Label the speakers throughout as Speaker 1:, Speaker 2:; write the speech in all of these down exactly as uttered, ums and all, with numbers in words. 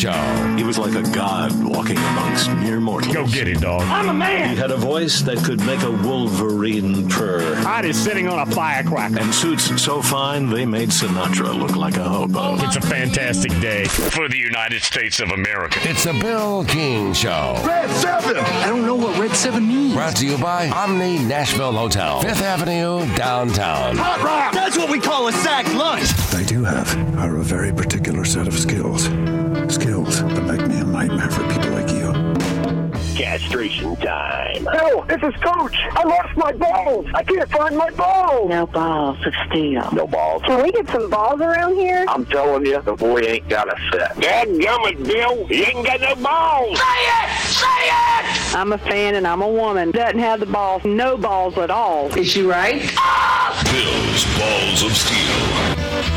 Speaker 1: Show.
Speaker 2: He was like a god walking amongst mere mortals.
Speaker 3: Go get it, dog.
Speaker 4: I'm a man.
Speaker 2: He had a voice that could make a wolverine purr.
Speaker 4: I is sitting on a firecracker.
Speaker 2: And suits so fine they made Sinatra look like a hobo.
Speaker 3: It's a fantastic day for the United States of America.
Speaker 1: It's the Bill King Show.
Speaker 5: Red seven.
Speaker 6: I don't know what Red seven means.
Speaker 1: Brought to you by Omni Nashville Hotel, Fifth Avenue, downtown.
Speaker 5: Hot rock.
Speaker 6: That's what we call a sack lunch.
Speaker 7: I do have are a very particular set of skills. Skills that make me a nightmare for people like you.
Speaker 8: Castration time.
Speaker 9: No, this is Coach. I lost my balls. I can't find my balls.
Speaker 10: No balls of steel.
Speaker 8: No balls.
Speaker 10: Can we get some balls around here?
Speaker 8: I'm telling you, the boy ain't got a set. Dadgummit, Bill. He ain't got no balls.
Speaker 9: Say it! Say it!
Speaker 10: I'm a fan and I'm a woman. Doesn't have the balls. No balls at all. Is she right?
Speaker 9: Ah!
Speaker 11: Bill's Balls of Steel.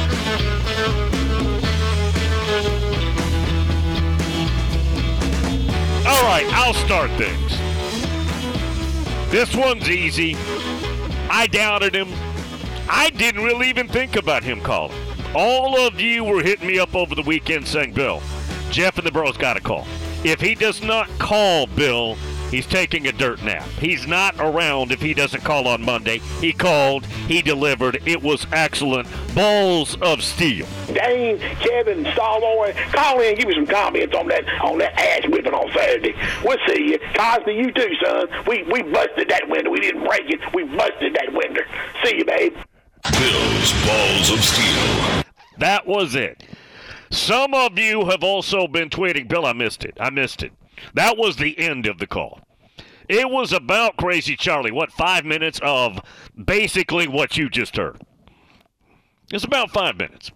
Speaker 3: All right, I'll start things. This one's easy. I doubted him. I didn't really even think about him calling. All of you were hitting me up over the weekend saying, Bill, Jeff and the Bros got to call. If he does not call Bill, he's taking a dirt nap. He's not around if he doesn't call on Monday. He called. He delivered. It was excellent. Balls of steel.
Speaker 8: Dane, Kevin, Starboy, call in and give me some comments on that on that ass whipping on Saturday. We'll see you. Cosby, you too, son. We we busted that window. We didn't break it. We busted that window. See you, babe.
Speaker 11: Bill's Balls of Steel.
Speaker 3: That was it. Some of you have also been tweeting, Bill, I missed it. I missed it. That was the end of the call. It was about Crazy Charlie. What, five minutes of basically what you just heard? It's about five minutes.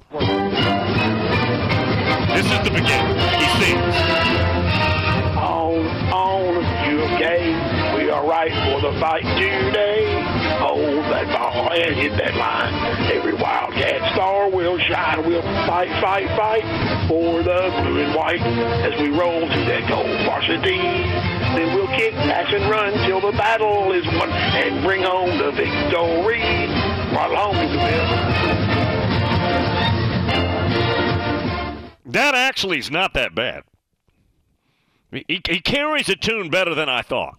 Speaker 3: This is the beginning. He sings.
Speaker 8: On, on, U K, we are right for the fight today. Hold that ball and hit that line. Every Wildcat star will shine. We'll fight, fight, fight for the blue and white as we roll to that gold varsity. Then we'll kick, pass, and run till the battle is won and bring home the victory. Right along with the Bill.
Speaker 3: That actually is not that bad. He, he carries a tune better than I thought.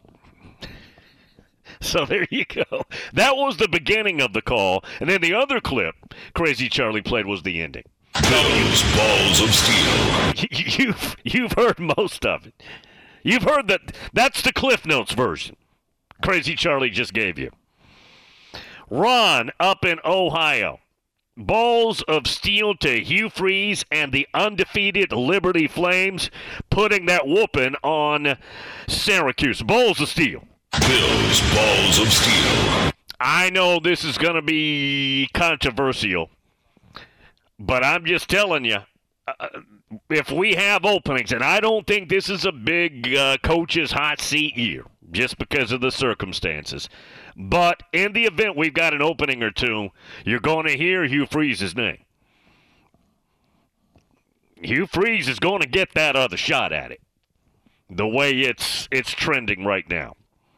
Speaker 3: So there you go. That was the beginning of the call. And then the other clip Crazy Charlie played was the ending.
Speaker 11: Bill's Balls of Steel.
Speaker 3: You've, you've heard most of it. You've heard that. That's the Cliff Notes version Crazy Charlie just gave you. Ron up in Ohio. Balls of steel to Hugh Freeze and the undefeated Liberty Flames, putting that whooping on Syracuse. Balls of steel.
Speaker 11: Bill's Balls of Steel.
Speaker 3: I know this is going to be controversial, but I'm just telling you, uh, if we have openings, and I don't think this is a big uh, coach's hot seat year, just because of the circumstances, but in the event we've got an opening or two, you're going to hear Hugh Freeze's name. Hugh Freeze is going to get that other shot at it, the way it's it's trending right now.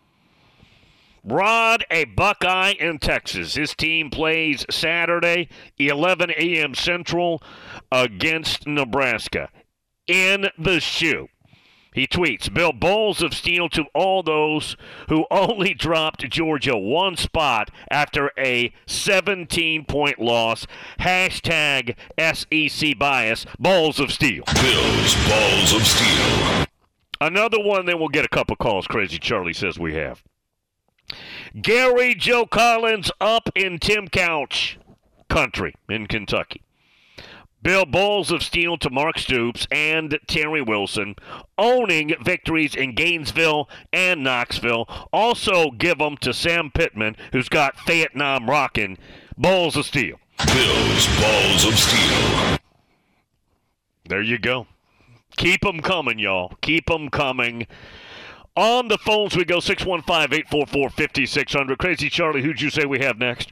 Speaker 3: Rod, a Buckeye in Texas. His team plays Saturday, eleven a.m. Central, against Nebraska. In the shoe. He tweets, Bill, balls of steel to all those who only dropped Georgia one spot after a seventeen-point loss. Hashtag S E C bias, balls of steel.
Speaker 11: Bill's Balls of Steel.
Speaker 3: Another one, then we'll get a couple calls Crazy Charlie says we have. Gary Joe Collins up in Tim Couch country in Kentucky. Bill, balls of steel to Mark Stoops and Terry Wilson, owning victories in Gainesville and Knoxville. Also give them to Sam Pittman, who's got Vietnam rocking. Balls of steel.
Speaker 11: Bill's Balls of Steel.
Speaker 3: There you go. Keep them coming, y'all. Keep them coming. On the phones we go, six one five, eight four four, five six zero zero. Crazy Charlie, who'd you say we have next?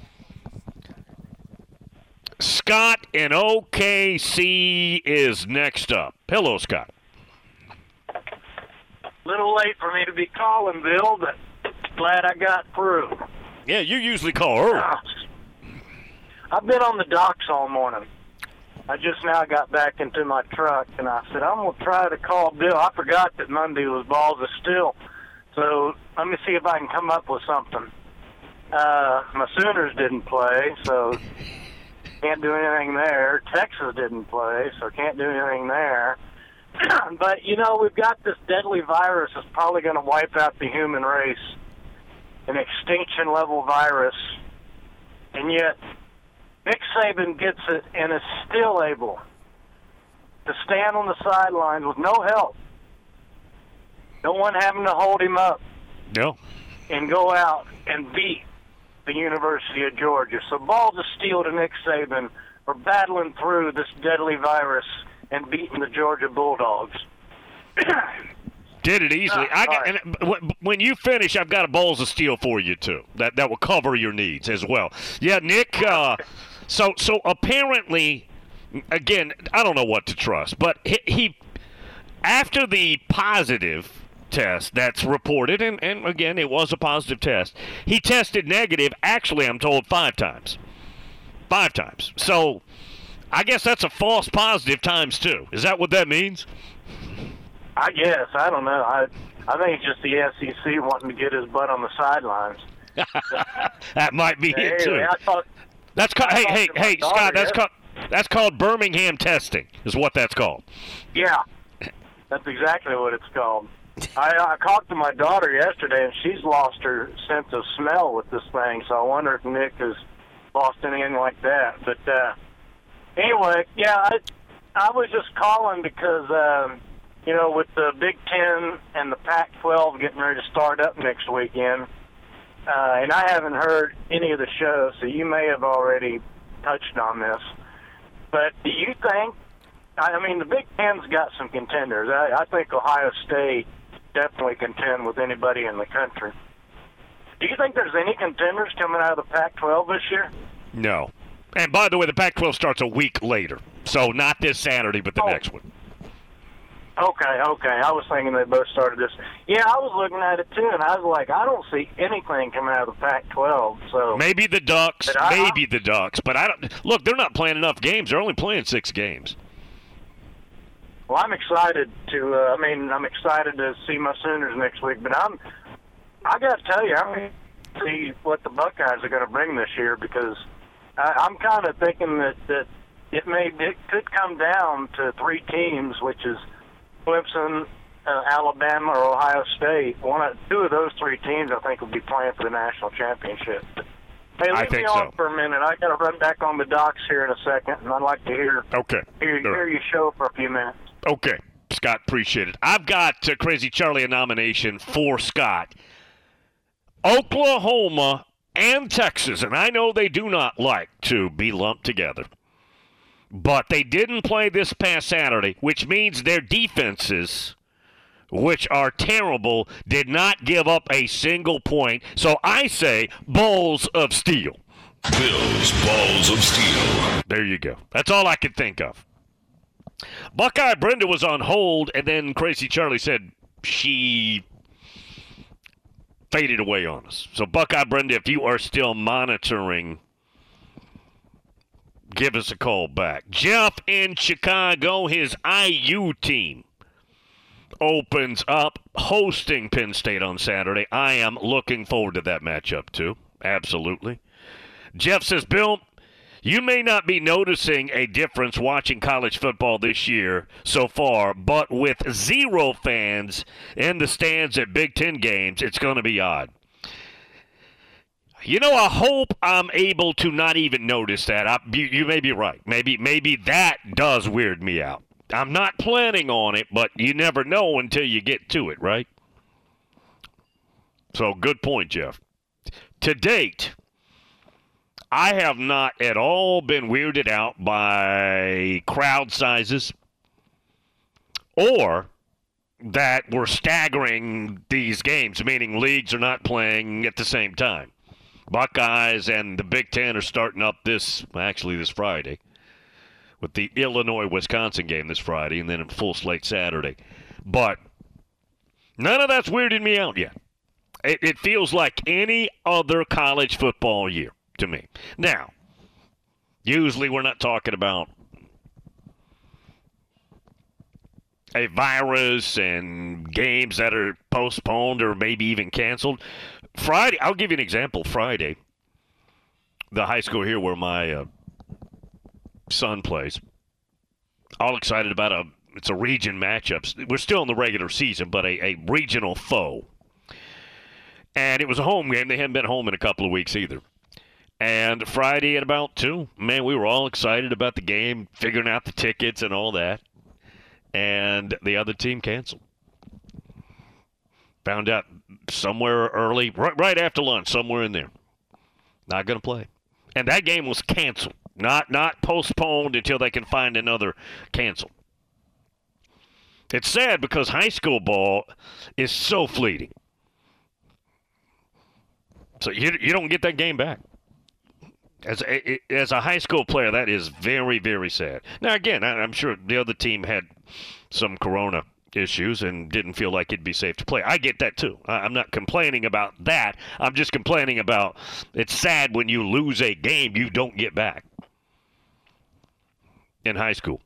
Speaker 3: Scott in O K C is next up. Hello, Scott.
Speaker 12: Little late for me to be calling, Bill, but glad I got through.
Speaker 3: Yeah, you usually call early.
Speaker 12: Uh, I've been on the docks all morning. I just now got back into my truck, and I said, I'm going to try to call Bill. I forgot that Monday was Balls of Steel, so let me see if I can come up with something. Uh, my Sooners didn't play, so can't do anything there. Texas didn't play, so can't do anything there. But, you know, we've got this deadly virus that's probably going to wipe out the human race, an extinction-level virus, and yet Nick Saban gets it and is still able to stand on the sidelines with no help, no one having to hold him up,
Speaker 3: no,
Speaker 12: and go out and beat the University of Georgia. So Balls of Steel to Nick Saban for battling through this deadly virus and beating the Georgia Bulldogs.
Speaker 3: Did it easily.
Speaker 12: Uh,
Speaker 3: I got,
Speaker 12: right.
Speaker 3: and when you finish, I've got a Balls of Steel for you too. That that will cover your needs as well. Yeah, Nick. Uh, so so apparently, again, I don't know what to trust, but he, he after the positive test that's reported, and, and again, it was a positive test, he tested negative, actually, I'm told, five times. Five times. So I guess that's a false positive times two. Is that what that means?
Speaker 12: I guess. I don't know. I I think it's just the S E C wanting to get his butt on the sidelines.
Speaker 3: That might be
Speaker 12: anyway,
Speaker 3: it, too.
Speaker 12: I thought,
Speaker 3: that's called,
Speaker 12: I
Speaker 3: hey, hey, hey,
Speaker 12: daughter,
Speaker 3: Scott, that's,
Speaker 12: yeah.
Speaker 3: called, that's called Birmingham testing, is what that's called.
Speaker 12: Yeah, that's exactly what it's called. I, I talked to my daughter yesterday, and she's lost her sense of smell with this thing, so I wonder if Nick has lost anything like that. But uh, anyway, yeah, I, I was just calling because, um, you know, with the Big Ten and the Pac twelve getting ready to start up next weekend, uh, and I haven't heard any of the shows, so you may have already touched on this. But do you think, I mean, the Big Ten's got some contenders. I, I think Ohio State definitely contend with anybody in the country. Do you think there's any contenders coming out of the Pac twelve this year?
Speaker 3: No. And by the way, the Pac twelve starts a week later, so not this Saturday, but the
Speaker 12: oh.
Speaker 3: next one.
Speaker 12: Okay, okay. I was thinking they both started this. Yeah, I was looking at it too, and I was like, I don't see anything coming out of the Pac twelve. So
Speaker 3: maybe the Ducks,
Speaker 12: I,
Speaker 3: maybe the Ducks, but I don't. Look, they're not playing enough games. They're only playing six games.
Speaker 12: Well, I'm excited to. Uh, I mean, I'm excited to see my Sooners next week. But I'm. I got to tell you, I'm going to see what the Buckeyes are going to bring this year because I, I'm kind of thinking that that it may it could come down to three teams, which is Clemson, uh, Alabama, or Ohio State. One, of, two of those three teams, I think, will be playing for the national championship. But, hey, leave
Speaker 3: I think
Speaker 12: me on
Speaker 3: so.
Speaker 12: for a minute. I got to run back on the docks here in a second, and I'd like to hear
Speaker 3: okay.
Speaker 12: hear, hear your show for a few minutes.
Speaker 3: Okay, Scott, appreciate it. I've got uh, Crazy Charlie a nomination for Scott. Oklahoma and Texas, and I know they do not like to be lumped together, but they didn't play this past Saturday, which means their defenses, which are terrible, did not give up a single point. So I say Balls of Steel.
Speaker 11: Bill's Balls of Steel.
Speaker 3: There you go. That's all I could think of. Buckeye Brenda was on hold, and then Crazy Charlie said she faded away on us. So, Buckeye Brenda, if you are still monitoring, give us a call back. Jeff in Chicago, his I U team opens up hosting Penn State on Saturday. I am looking forward to that matchup, too. Absolutely. Jeff says, Bill, you may not be noticing a difference watching college football this year so far, but with zero fans in the stands at Big Ten games, it's going to be odd. You know, I hope I'm able to not even notice that. I, you, you may be right. Maybe, maybe that does weird me out. I'm not planning on it, but you never know until you get to it, right? So, good point, Jeff. To date, I have not at all been weirded out by crowd sizes or that we're staggering these games, meaning leagues are not playing at the same time. Buckeyes and the Big Ten are starting up this, actually this Friday, with the Illinois-Wisconsin game this Friday and then in full slate Saturday. But none of that's weirded me out yet. It, it feels like any other college football year to me. Now, usually we're not talking about a virus and games that are postponed or maybe even canceled. Friday, I'll give you an example. Friday, the high school here where my uh, son plays, all excited about a it's a region matchup. We're still in the regular season, but a, a regional foe. And it was a home game. They hadn't been home in a couple of weeks either. And Friday at about two, man, we were all excited about the game, figuring out the tickets and all that. And the other team canceled. Found out somewhere early, right, right after lunch, somewhere in there. Not going to play. And that game was canceled, not not postponed until they can find another cancel. It's sad because high school ball is so fleeting. So you you don't get that game back. As a, as a high school player, that is very, very sad. Now, again, I'm sure the other team had some corona issues and didn't feel like it'd be safe to play. I get that, too. I'm not complaining about that. I'm just complaining about it's sad when you lose a game you don't get back in high school.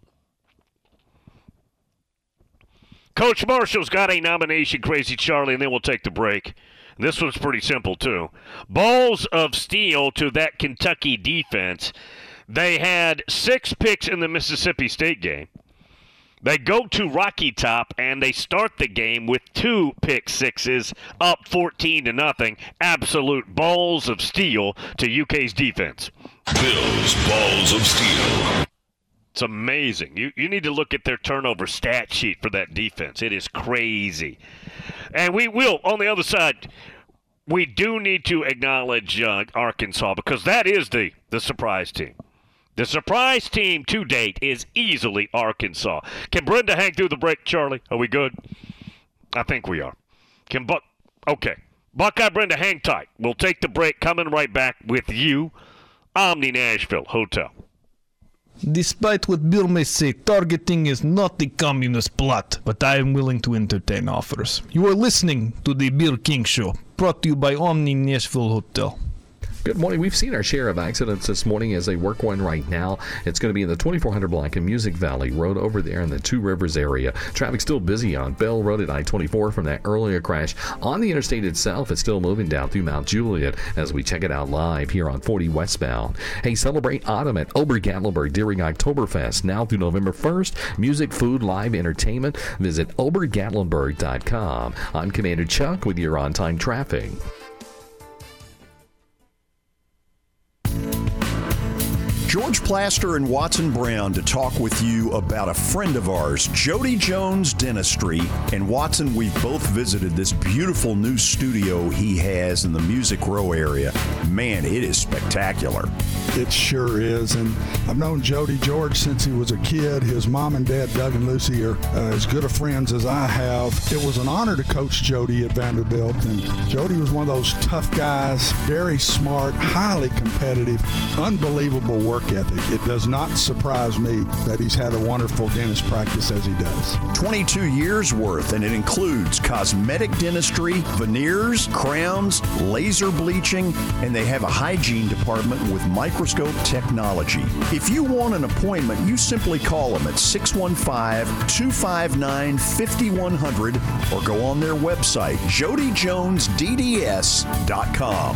Speaker 3: Coach Marshall's got a nomination, Crazy Charlie, and then we'll take the break. This one's pretty simple, too. Balls of steel to that Kentucky defense. They had six picks in the Mississippi State game. They go to Rocky Top, and they start the game with two pick sixes, up fourteen to nothing. Absolute balls of steel to U K's defense.
Speaker 11: Bills balls of steel.
Speaker 3: It's amazing. You you need to look at their turnover stat sheet for that defense. It is crazy. And we will, on the other side, we do need to acknowledge uh, Arkansas because that is the, the surprise team. The surprise team to date is easily Arkansas. Can Brenda hang through the break, Charlie? Are we good? I think we are. Can Buck? Okay. Buckeye Brenda, hang tight. We'll take the break. Coming right back with you, Omni Nashville Hotel.
Speaker 5: Despite what Bill may say, targeting is not the communist plot, but I am willing to entertain offers. You are listening to the Bill King Show, brought to you by Omni Nashville Hotel.
Speaker 13: Good morning. We've seen our share of accidents this morning as they work one right now. It's going to be in the twenty-four hundred block in Music Valley Road over there in the Two Rivers area. Traffic still busy on Bell Road at I twenty-four from that earlier crash. On the interstate itself, it's still moving down through Mount Juliet as we check it out live here on forty westbound. Hey, celebrate autumn at Ober-Gatlinburg during Oktoberfest now through November first. Music, food, live entertainment. Visit ober gatlinburg dot com. I'm Commander Chuck with your on-time traffic.
Speaker 14: George Plaster and Watson Brown to talk with you about a friend of ours, Jody Jones Dentistry. And Watson, we've both visited this beautiful new studio he has in the Music Row area. Man, it is spectacular.
Speaker 7: It sure is. And I've known Jody George since he was a kid. His mom and dad, Doug and Lucy, are uh, as good of friends as I have. It was an honor to coach Jody at Vanderbilt. And Jody was one of those tough guys, very smart, highly competitive, unbelievable work ethic. It does not surprise me that he's had a wonderful dentist practice as he does.
Speaker 14: twenty-two years worth, and it includes cosmetic dentistry, veneers, crowns, laser bleaching, and they have a hygiene department with microscope technology. If you want an appointment, you simply call them at six one five, two five nine, five one zero zero or go on their website, jody jones d d s dot com.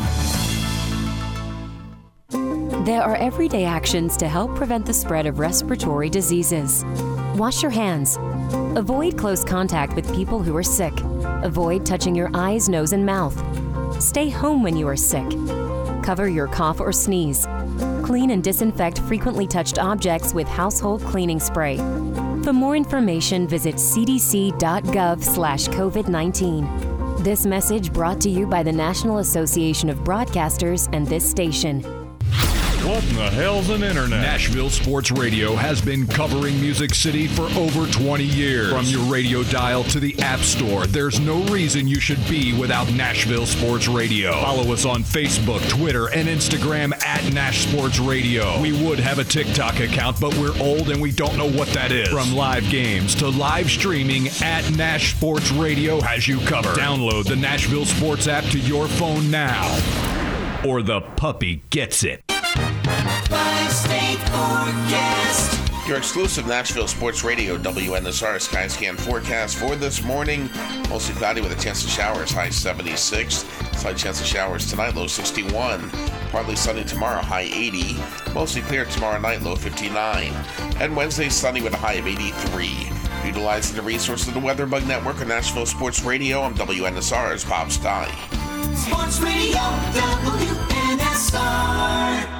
Speaker 15: There are everyday actions to help prevent the spread of respiratory diseases. Wash your hands. Avoid close contact with people who are sick. Avoid touching your eyes, nose, and mouth. Stay home when you are sick. Cover your cough or sneeze. Clean and disinfect frequently touched objects with household cleaning spray. For more information, visit c d c dot gov slash covid nineteen. This message brought to you by the National Association of Broadcasters and this station.
Speaker 16: What in the hell's an internet? Nashville Sports Radio has been covering Music City for over twenty years. From your radio dial to the App Store, there's no reason you should be without Nashville Sports Radio. Follow us on Facebook, Twitter, and Instagram at Nash Sports Radio. We would have a TikTok account, but we're old and we don't know what that is. From live games to live streaming, at Nash Sports Radio has you covered. Download the Nashville Sports app to your phone now, or the puppy gets it.
Speaker 17: Five-state forecast. Your exclusive Nashville Sports Radio W N S R Skyscan forecast for this morning. Mostly cloudy with a chance of showers, high seventy-six. Slight chance of showers tonight, low sixty-one. Partly sunny tomorrow, high eighty. Mostly clear tomorrow night, low fifty-nine. And Wednesday, sunny with a high of eighty-three. Utilizing the resources of the Weather Bug Network on Nashville Sports Radio, I'm W N S R's Bob Stein.
Speaker 18: Sports Radio W N S R.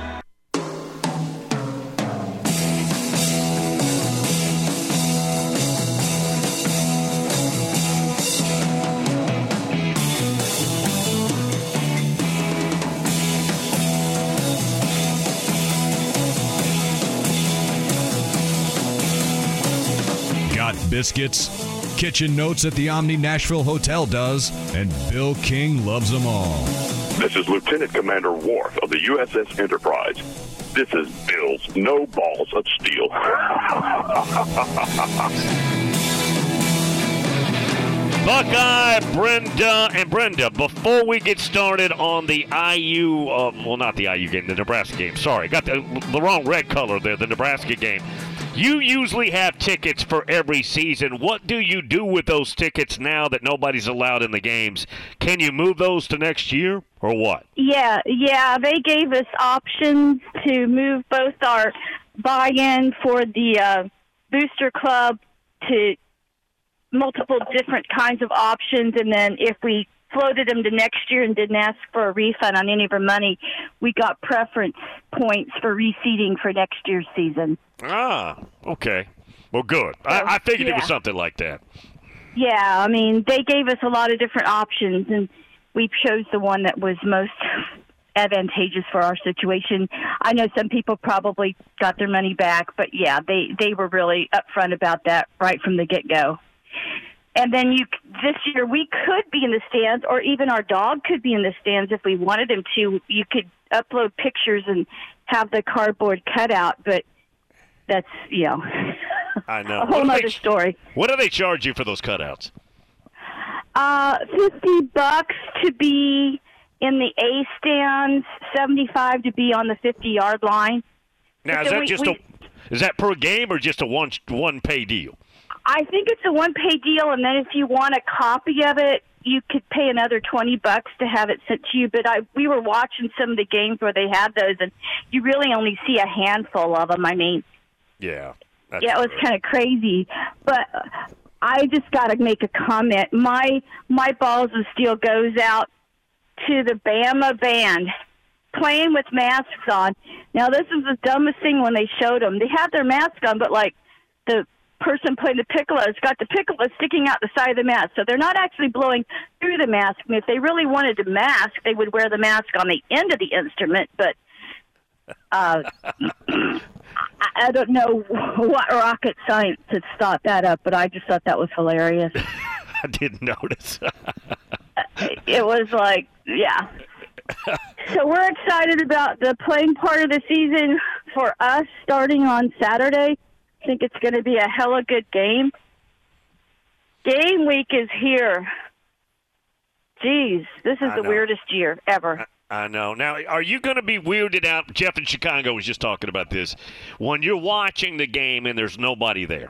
Speaker 16: Got biscuits? Kitchen Notes at the Omni Nashville Hotel does, and Bill King loves them all.
Speaker 19: This is Lieutenant Commander Worf of the U S S Enterprise. This is Bill's No Balls of Steel.
Speaker 3: Buckeye, Brenda, and Brenda, before we get started on the I U, uh, well, not the I U game, the Nebraska game. Sorry, got the, the wrong red color there, the Nebraska game. You usually have tickets for every season. What do you do with those tickets now that nobody's allowed in the games? Can you move those to next year or what?
Speaker 20: Yeah, yeah. They gave us options to move both our buy-in for the uh, Booster Club to multiple different kinds of options, and then if we floated them to next year and didn't ask for a refund on any of our money, we got preference points for reseeding for next year's season.
Speaker 3: Ah, okay. Well, good. I, I figured
Speaker 20: yeah.
Speaker 3: it was something like that.
Speaker 20: Yeah, I mean, they gave us a lot of different options, and we chose the one that was most advantageous for our situation. I know some people probably got their money back, but yeah, they, they were really upfront about that right from the get-go. And then you, this year we could be in the stands, or even our dog could be in the stands if we wanted him to. You could upload pictures and have the cardboard cutout, but that's, you know,
Speaker 3: I know.
Speaker 20: a whole
Speaker 3: What do
Speaker 20: other
Speaker 3: they-
Speaker 20: story.
Speaker 3: What do they charge you for those cutouts?
Speaker 20: Uh, fifty bucks to be in the A stands, seventy-five to be on the fifty-yard line.
Speaker 3: Now, is
Speaker 20: So
Speaker 3: that
Speaker 20: we-
Speaker 3: just
Speaker 20: we-
Speaker 3: a is that per game or just a one one pay deal?
Speaker 20: I think it's a one-pay deal, and then if you want a copy of it, you could pay another twenty bucks to have it sent to you. But I, we were watching some of the games where they had those, and you really only see a handful of them. I mean,
Speaker 3: Yeah. that's
Speaker 20: yeah, it was kind of crazy. But I just got to make a comment. My my balls of steel goes out to the Bama band playing with masks on. Now, this is the dumbest thing when they showed them. They had their mask on, but like the person playing the piccolo's got the piccolo sticking out the side of the mask. So they're not actually blowing through the mask. I mean, if they really wanted to mask, they would wear the mask on the end of the instrument. But uh, I, I don't know what rocket science had thought that up, but I just thought that was hilarious.
Speaker 3: I didn't notice.
Speaker 20: It was like, yeah. So we're excited about the playing part of the season for us starting on Saturday. I think it's going to be a hella good game. Game week is here. Jeez, this is
Speaker 3: I
Speaker 20: the
Speaker 3: know.
Speaker 20: weirdest year ever.
Speaker 3: I know. Now, are you going to be weirded out? Jeff in Chicago was just talking about this. When you're watching the game and there's nobody there.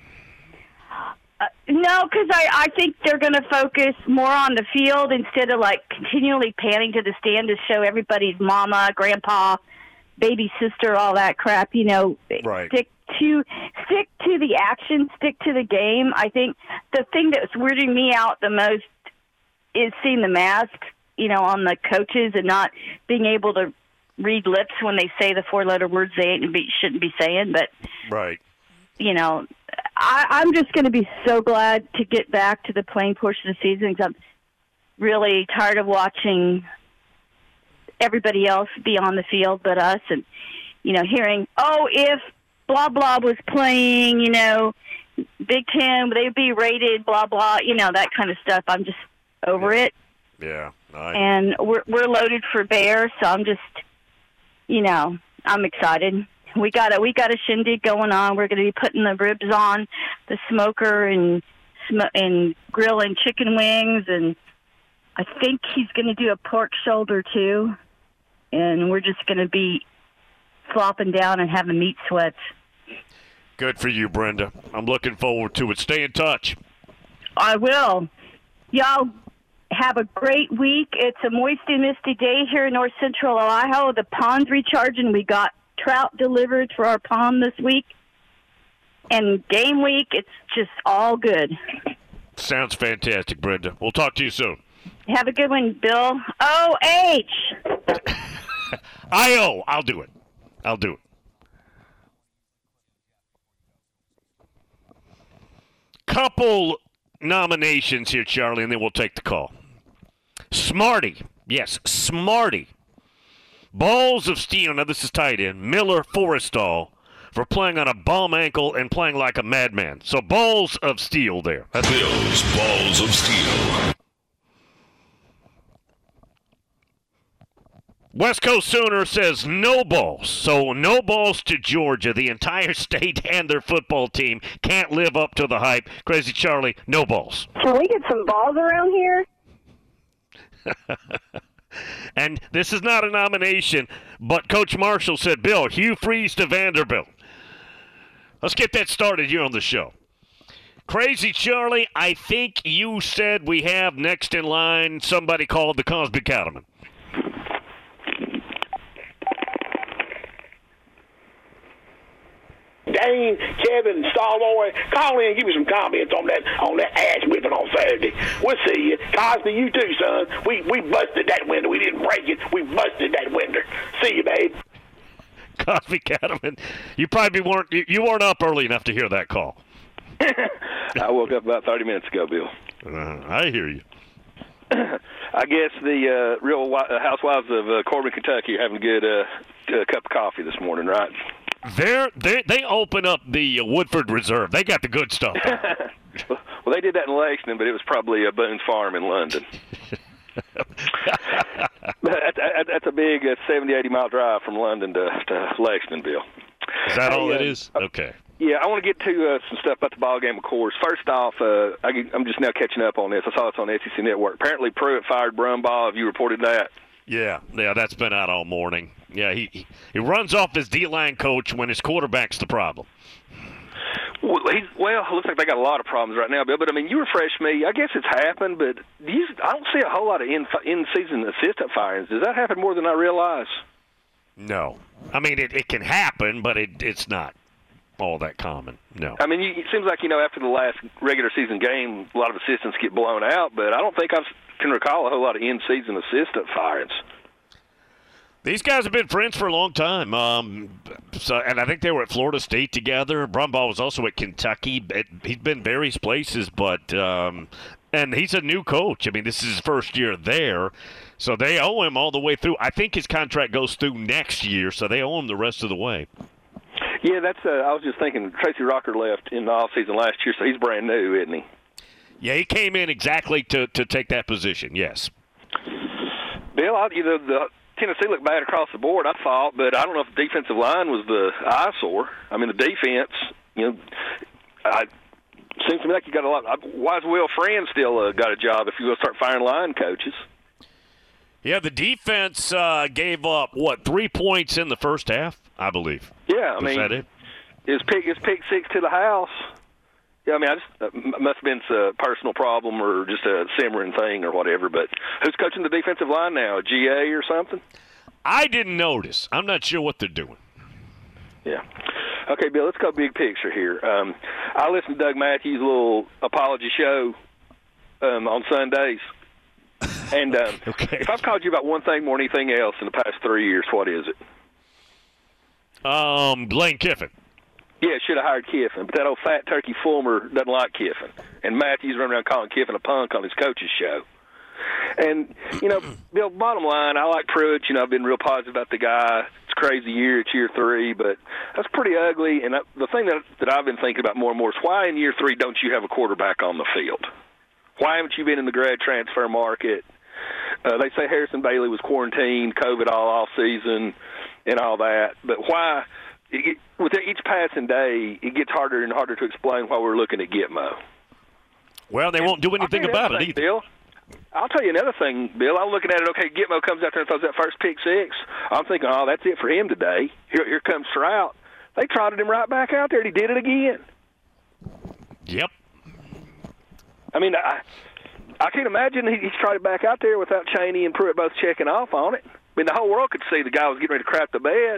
Speaker 20: Uh, no, because I, I think they're going to focus more on the field instead of, like, continually panning to the stand to show everybody's mama, grandpa, baby sister, all that crap, you know.
Speaker 3: Right.
Speaker 20: Stick to stick to the action, stick to the game. I think the thing that's weirding me out the most is seeing the masks, you know, on the coaches and not being able to read lips when they say the four-letter words they ain't be, shouldn't be saying. But,
Speaker 3: Right.
Speaker 20: you know, I, I'm just going to be so glad to get back to the playing portion of the season because I'm really tired of watching everybody else be on the field but us and, you know, hearing, oh, if blah, blah was playing, you know, Big Ten, they'd be rated, blah, blah, you know, that kind of stuff. I'm just over it.
Speaker 3: Yeah. I,
Speaker 20: And we're we're loaded for bear, so I'm just, you know, I'm excited. We got a we got a shindig going on. We're going to be putting the ribs on the smoker and sm- and grilling chicken wings, and I think he's going to do a pork shoulder too. And we're just going to be flopping down and having meat sweats.
Speaker 3: Good for you, Brenda. I'm looking forward to it. Stay in touch.
Speaker 20: I will. Y'all have a great week. It's a moist and misty day here in north central Ohio. The pond's recharging. We got trout delivered for our pond this week. And game week, it's just all good.
Speaker 3: Sounds fantastic, Brenda. We'll talk to you soon.
Speaker 20: Have a good one, Bill. O H.
Speaker 3: I O. I'll do it. I'll do it. Couple nominations here, Charlie, and then we'll take the call. Smarty. Yes, Smarty. Balls of Steel. Now, this is tight end. Miller Forrestall for playing on a bum ankle and playing like a madman. So, Balls of Steel there.
Speaker 11: That's Bill's Balls of Steel.
Speaker 3: West Coast Sooner says no balls. So no balls to Georgia. The entire state and their football team can't live up to the hype. Crazy Charlie, no balls.
Speaker 9: Can we get some balls around here?
Speaker 3: And this is not a nomination, but Coach Marshall said, Bill, Hugh Freeze to Vanderbilt. Let's get that started here on the show. Crazy Charlie, I think you said we have next in line somebody called the Cosby Cattleman.
Speaker 8: Dane, Kevin, Starboy, call in and give me some comments on that on that ass whipping on Saturday. We'll see you. Cosby, you too, son. We we busted that window. We didn't break it. We busted that window. See you, babe.
Speaker 3: Cosby Cattleman, you probably weren't you, you weren't up early enough to hear that call.
Speaker 21: I woke up about thirty minutes ago, Bill.
Speaker 3: Uh, I hear you.
Speaker 21: I guess the uh, Real Housewives of uh, Corbin, Kentucky are having a good uh, uh, cup of coffee this morning, right?
Speaker 3: They're, they they open up the uh, Woodford Reserve. They got the good stuff.
Speaker 21: Well, they did that in Lexington, but it was probably a Boone's Farm in London. that, that, that's a big uh, seventy, eighty mile drive from London to, to Lexington, Bill.
Speaker 3: Is that
Speaker 21: hey,
Speaker 3: all
Speaker 21: uh,
Speaker 3: it is? Okay.
Speaker 21: Yeah, I want to get to uh, some stuff about the ball game, of course. First off, uh, I, I'm just now catching up on this. I saw this on the S E C Network. Apparently, Pruitt fired Brumbaugh. Have you reported that?
Speaker 3: Yeah, yeah, that's been out all morning. Yeah, he he, he runs off his D-line coach when his quarterback's the problem.
Speaker 21: Well, he's, well, it looks like they got a lot of problems right now, Bill. But, I mean, you refresh me. I guess it's happened, but do you, I don't see a whole lot of in, in-season assistant firings. Does that happen more than I realize?
Speaker 3: No. I mean, it, it can happen, but it it's not all that common. No.
Speaker 21: I mean, you, it seems like, you know, after the last regular season game, a lot of assistants get blown out, but I don't think I can recall a whole lot of in-season assistant firings.
Speaker 3: These guys have been friends for a long time, um, so, and I think they were at Florida State together. Brumbaugh was also at Kentucky. It, he's been various places, but um, and he's a new coach. I mean, this is his first year there, so they owe him all the way through. I think his contract goes through next year, so they owe him the rest of the way.
Speaker 21: Yeah, that's. Uh, I was just thinking Tracy Rocker left in the offseason last year, so he's brand new, isn't he?
Speaker 3: Yeah, he came in exactly to, to take that position, yes.
Speaker 21: Bill, I, either the Tennessee looked bad across the board, I thought, but I don't know if the defensive line was the eyesore. I mean, the defense, you know, I, seems to me like you got a lot. Why is Will Friend still uh, got a job if you're going to start firing line coaches?
Speaker 3: Yeah, the defense uh, gave up, what, three points in the first half, I believe.
Speaker 21: Yeah, I
Speaker 3: was
Speaker 21: mean,
Speaker 3: that it?
Speaker 21: Is pick, is pick six to the house. Yeah, I mean, I just uh, must have been a personal problem or just a simmering thing or whatever. But who's coaching the defensive line now? A G A or something?
Speaker 3: I didn't notice. I'm not sure what they're doing.
Speaker 21: Yeah. Okay, Bill, let's go big picture here. Um, I listened to Doug Matthews' little apology show um, on Sundays. And um,
Speaker 3: okay.
Speaker 21: If I've called you about one thing more than anything else in the past three years, what is it?
Speaker 3: Um, Lane Kiffin.
Speaker 21: Yeah, should have hired Kiffin, but that old fat turkey Fulmer doesn't like Kiffin. And Matthews running around calling Kiffin a punk on his coach's show. And, you know, Bill, bottom line, I like Pruitt. You know, I've been real positive about the guy. It's a crazy year. It's year three, but that's pretty ugly. And the thing that, that I've been thinking about more and more is why in year three don't you have a quarterback on the field? Why haven't you been in the grad transfer market? Uh, they say Harrison Bailey was quarantined, COVID all off season, and all that. But why? It, with each passing day, it gets harder and harder to explain why we're looking at Gitmo.
Speaker 3: Well, they won't do anything about it
Speaker 21: thing,
Speaker 3: either.
Speaker 21: Bill, I'll tell you another thing, Bill. I'm looking at it, okay, Gitmo comes out there and throws that first pick six. I'm thinking, oh, that's it for him today. Here, here comes Trout. They trotted him right back out there, and he did it again.
Speaker 3: Yep.
Speaker 21: I mean, I I can't imagine he, he's trotted back out there without Chaney and Pruitt both checking off on it. I mean, the whole world could see the guy was getting ready to crap the bed.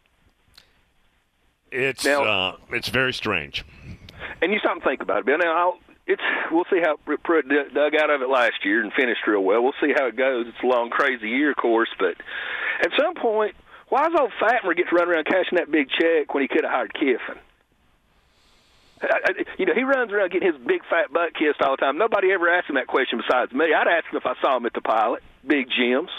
Speaker 3: It's
Speaker 21: now,
Speaker 3: uh, it's very strange.
Speaker 21: And you stop and think about it, Bill. Now, I'll, it's we'll see how Pruitt dug out of it last year and finished real well. We'll see how it goes. It's a long, crazy year, of course, but at some point, why does old Fatmer get to run around cashing that big check when he could have hired Kiffin? You know, he runs around getting his big fat butt kissed all the time. Nobody ever asked him that question besides me. I'd ask him if I saw him at the Pilot, Big Jim's.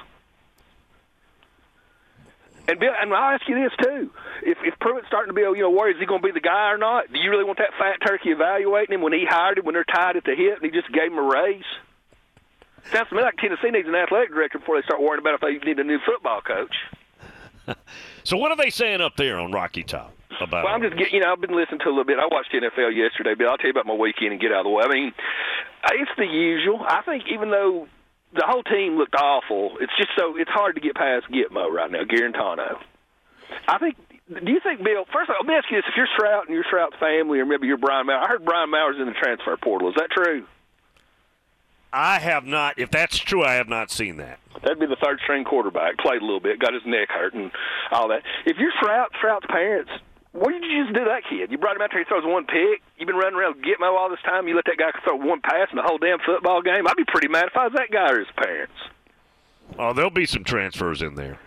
Speaker 21: And Bill, and I'll ask you this too: if if Pruitt's starting to be, you know, worried, is he going to be the guy or not? Do you really want that fat turkey evaluating him when he hired him when they're tied at the hip and he just gave him a raise? Sounds to me like Tennessee needs an athletic director before they start worrying about if they need a new football coach.
Speaker 3: So what are they saying up there on Rocky Top about?
Speaker 21: Well, I'm just getting, you know, I've been listening to a little bit. I watched N F L yesterday, Bill. I'll tell you about my weekend and get out of the way. I mean, it's the usual. I think even though the whole team looked awful, it's just so it's hard to get past Gitmo right now, Garantano. I think. Do you think, Bill? First of all, let me ask you this: if you're Strout and you're Strout's family, or maybe you're Brian Maurer, I heard Brian Maurer's in the transfer portal. Is that true?
Speaker 3: I have not. If that's true, I have not seen that.
Speaker 21: That'd be the third string quarterback. Played a little bit, got his neck hurt, and all that. If you're Strout, Strout's parents, what did you just do to that kid? You brought him out there, he throws one pick. You've been running around Gitmo all this time. You let that guy throw one pass in the whole damn football game. I'd be pretty mad if I was that guy or his parents.
Speaker 3: Oh, there'll be some transfers in there.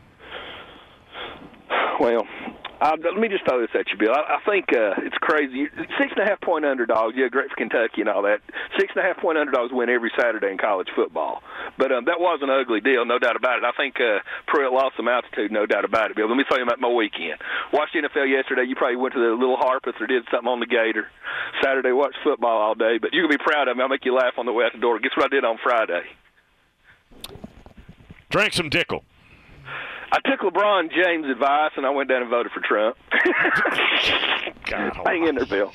Speaker 21: Well, Uh, let me just throw this at you, Bill. I, I think uh, it's crazy. Six and a half point underdogs, yeah, great for Kentucky and all that. Six and a half point underdogs win every Saturday in college football. But um, that was an ugly deal, no doubt about it. I think uh, Pruitt lost some altitude, no doubt about it, Bill. Let me tell you about my weekend. Watched N F L yesterday. You probably went to the Little Harpeth or did something on the Gator. Saturday, watched football all day. But you're going to be proud of me. I'll make you laugh on the way out the door. Guess what I did on Friday?
Speaker 3: Drank some Dickel.
Speaker 21: I took LeBron James' advice, and I went down and voted for Trump.
Speaker 3: God,
Speaker 21: hang in there, Bill.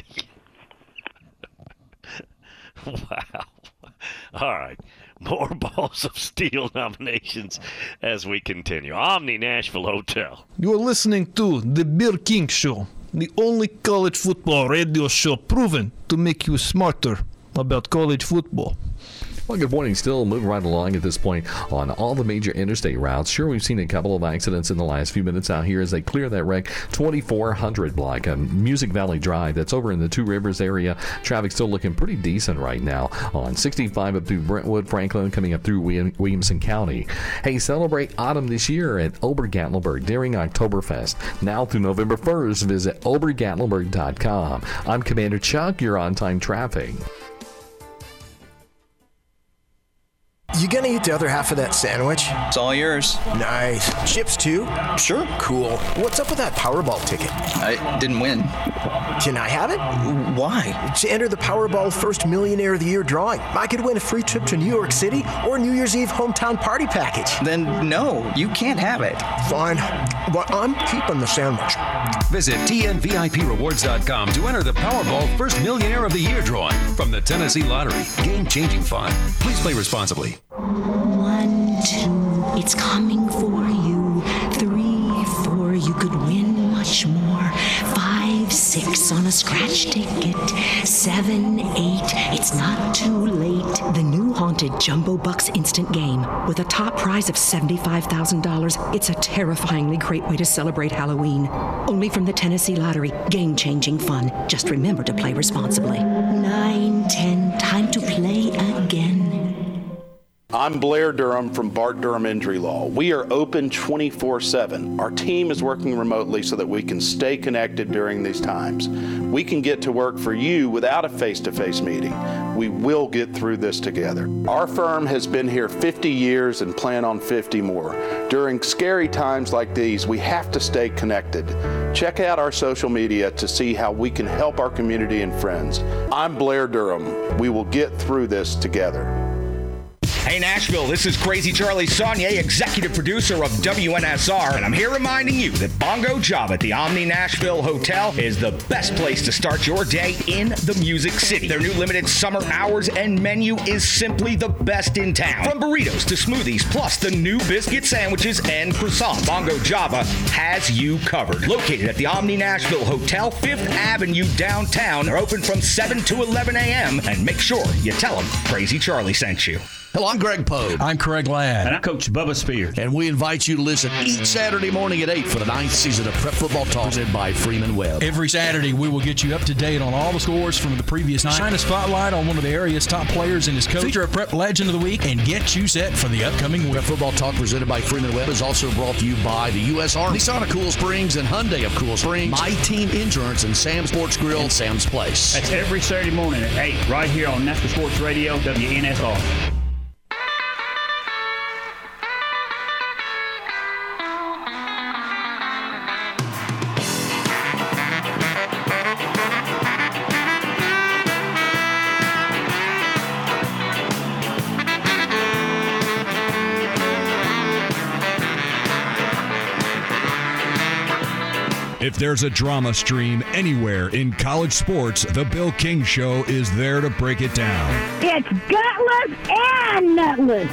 Speaker 3: Wow. All right. More Balls of Steel nominations as we continue. Omni Nashville Hotel.
Speaker 5: You're listening to The Bill King Show, the only college football radio show proven to make you smarter about college football.
Speaker 13: Well, good morning. Still moving right along at this point on all the major interstate routes. Sure, we've seen a couple of accidents in the last few minutes out here as they clear that wreck. twenty-four hundred block on Music Valley Drive. That's over in the Two Rivers area. Traffic still looking pretty decent right now on sixty-five up through Brentwood, Franklin, coming up through Williamson County. Hey, celebrate autumn this year at Ober-Gatlinburg during Oktoberfest. Now through November first, visit ober gatlinburg dot com. I'm Commander Chuck. You're on time traffic.
Speaker 4: You gonna eat the other half of that sandwich?
Speaker 22: It's all yours.
Speaker 4: Nice. Chips too?
Speaker 22: Sure.
Speaker 4: Cool. What's up with that Powerball ticket?
Speaker 22: I didn't win.
Speaker 4: Can I have it?
Speaker 22: Why?
Speaker 4: To enter the Powerball First Millionaire of the Year drawing. I could win a free trip to New York City or New Year's Eve hometown party package.
Speaker 22: Then no, you can't have it.
Speaker 4: Fine. But I'm keeping the sandwich.
Speaker 23: Visit T N V I P rewards dot com to enter the Powerball First Millionaire of the Year drawing from the Tennessee Lottery. Game-changing fun. Please play responsibly.
Speaker 24: One, two, it's coming for you. Three, four, you could win much more. Five, six on a scratch ticket. Seven, eight, it's not too late. The new Haunted Jumbo Bucks instant game with a top prize of seventy-five thousand dollars. It's a terrifyingly great way to celebrate Halloween. Only from the Tennessee Lottery. Game-changing fun. Just remember to play responsibly. Nine, ten, time to play again.
Speaker 25: I'm Blair Durham from Bart Durham Injury Law. We are open twenty-four seven. Our team is working remotely so that we can stay connected during these times. We can get to work for you without a face-to-face meeting. We will get through this together. Our firm has been here fifty years and plan on fifty more. During scary times like these, we have to stay connected. Check out our social media to see how we can help our community and friends. I'm Blair Durham. We will get through this together.
Speaker 1: Hey, Nashville, this is Crazy Charlie Saunier, executive producer of W N S R, and I'm here reminding you that Bongo Job at the Omni Nashville Hotel is the best place to start your day in the Music City. Their new limited summer hours and menu is simply the best in town. From burritos to smoothies, plus the new biscuit sandwiches and croissants, Bongo Java has you covered. Located at the Omni Nashville Hotel, fifth Avenue downtown. They're open from seven to eleven a.m. and make sure you tell them Crazy Charlie sent you.
Speaker 2: Hello, I'm Greg Pogue.
Speaker 6: I'm Craig Ladd.
Speaker 2: And I'm Coach Bubba Spears. And we invite you to listen each Saturday morning at eight for the ninth season of Prep Football Talk presented by Freeman Webb.
Speaker 6: Every Saturday, we will get you up to date on all the scores from the previous night, shine a spotlight on one of the area's top players and his coach, feature a Prep Legend of the Week, and get you set for the upcoming week.
Speaker 2: Prep Football Talk presented by Freeman Webb is also brought to you by the U S Army, Nissan of Cool Springs, and Hyundai of Cool Springs, My Team Insurance, and Sam's Sports Grill and Sam's Place.
Speaker 10: That's every Saturday morning at eight, right here on Nashville Sports Radio, W N S R.
Speaker 16: If there's a drama stream anywhere in college sports, The Bill King Show is there to break it down.
Speaker 9: It's gutless and nutless.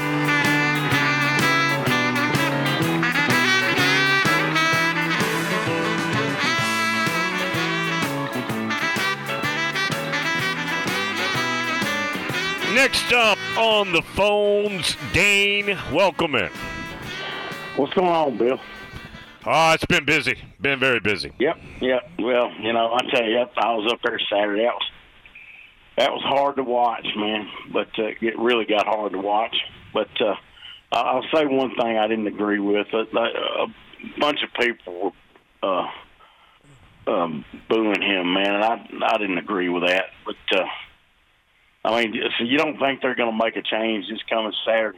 Speaker 3: Next up on the phones, Dane, welcome in.
Speaker 12: What's going on, Bill?
Speaker 3: Oh, it's been busy. Been very busy.
Speaker 12: Yep, yep. Well, you know, I tell you, I was up there Saturday. That was, that was hard to watch, man. But uh, it really got hard to watch. But uh, I'll say one thing I didn't agree with. A, a bunch of people were uh, um, booing him, man, and I, I didn't agree with that. But, uh, I mean, so you don't think they're going to make a change this coming Saturday?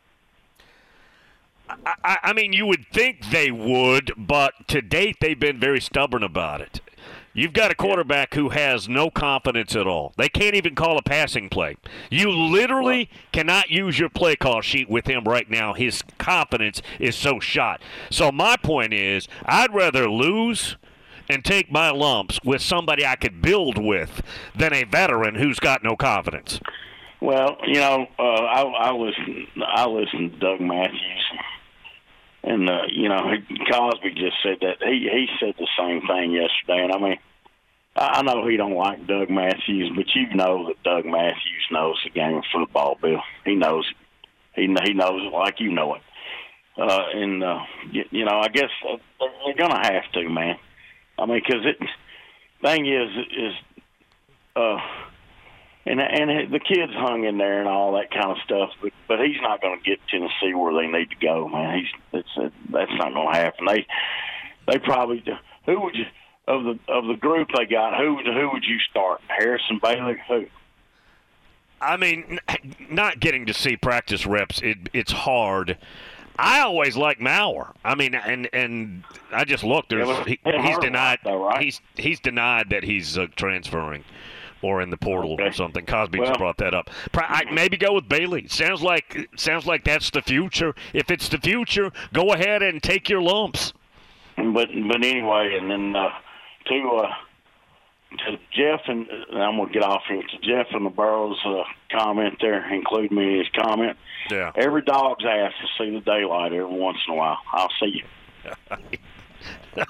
Speaker 3: I, I mean, you would think they would, but to date they've been very stubborn about it. You've got a quarterback who has no confidence at all. They can't even call a passing play. You literally cannot use your play call sheet with him right now. His confidence is so shot. So my point is, I'd rather lose and take my lumps with somebody I could build with than a veteran who's got no confidence.
Speaker 12: Well, you know, uh, I, I listen. I listened to Doug Matthews. And, uh, you know, Cosby just said that. He he said the same thing yesterday. And, I mean, I know he don't like Doug Matthews, but you know that Doug Matthews knows the game of football, Bill. He knows it. He, he knows it like you know it. Uh, and, uh, you, you know, I guess they're going to have to, man. I mean, because it thing is, is uh, and and the kids hung in there and all that kind of stuff, but but he's not going to get Tennessee where they need to go, man. He's it's uh, that's not going to happen. They they probably who would you of the of the group they got who who would you start? Harrison Bailey? Who?
Speaker 3: I mean, not getting to see practice reps, it, it's hard. I always like Maurer. I mean, and and I just looked. There's
Speaker 12: Yeah,
Speaker 3: he,
Speaker 12: but
Speaker 3: he's denied.
Speaker 12: though, right?
Speaker 3: He's he's denied that he's uh, transferring or in the portal or something. Cosby
Speaker 12: Well-
Speaker 3: just brought that up. Pro- I, maybe go with Bailey. Sounds like sounds like that's the future. If it's the future, go ahead and take your lumps.
Speaker 12: But but anyway, and then uh, to uh, to Jeff and, and I'm gonna get off here to Jeff and the Burrows uh, comment there. Include me in his comment.
Speaker 3: Yeah.
Speaker 12: Every dog's ass to see the daylight every once in a while. I'll see you.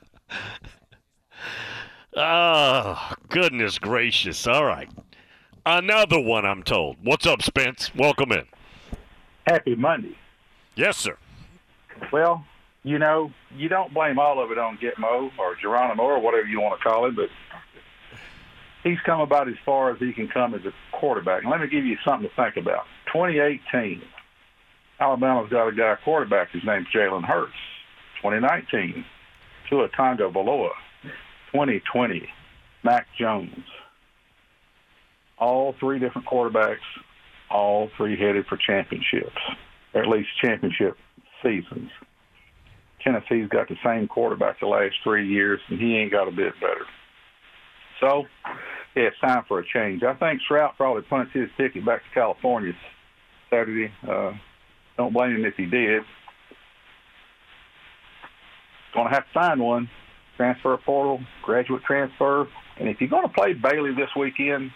Speaker 3: Oh, goodness gracious. All right. Another one, I'm told. What's up, Spence? Welcome in.
Speaker 26: Happy Monday.
Speaker 3: Yes, sir.
Speaker 26: Well, you know, you don't blame all of it on Gitmo or Geronimo or whatever you want to call it, but he's come about as far as he can come as a quarterback. And let me give you something to think about. twenty eighteen, Alabama's got a guy quarterback. His name's Jalen Hurts. twenty nineteen, Tua Tagovailoa. twenty twenty, Mac Jones. All three different quarterbacks, all three headed for championships, or at least championship seasons. Tennessee's got the same quarterback the last three years, and he ain't got a bit better. So, yeah, it's time for a change. I think Stroud probably punts his ticket back to California Saturday. Uh, don't blame him if he did. Going to have to find one. Transfer portal, graduate transfer. And if you're going to play Bailey this weekend,